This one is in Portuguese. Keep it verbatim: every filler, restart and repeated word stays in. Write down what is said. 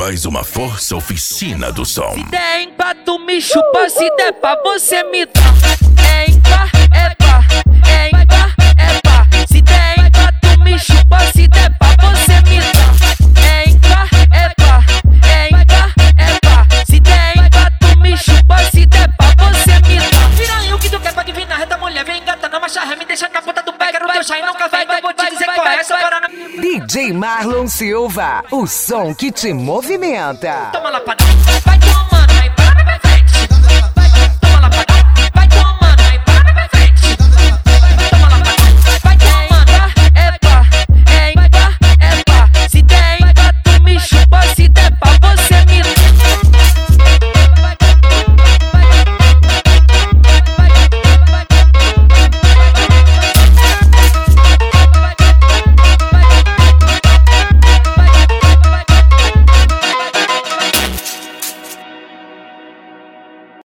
mais uma força oficina do som. Se der em pá, tu me chupa, se der pá, você me dá. É em pá, é pá, é em pá, é pá. Se der em pá, tu me chupa, se der pá, você me dá. É em pá, é pá, é em pá, é pá. Se der em pá, tu me chupa, se der pá, você me dá. Vira aí o que tu quer, pode vir na reta, mulher, vem engata na marcha ré, me deixa na ponta do pé, quero teu chá e nunca vai, então vou te dizer qual é essa parada. D J Marlon Silva, o som que te movimenta. Toma lá pra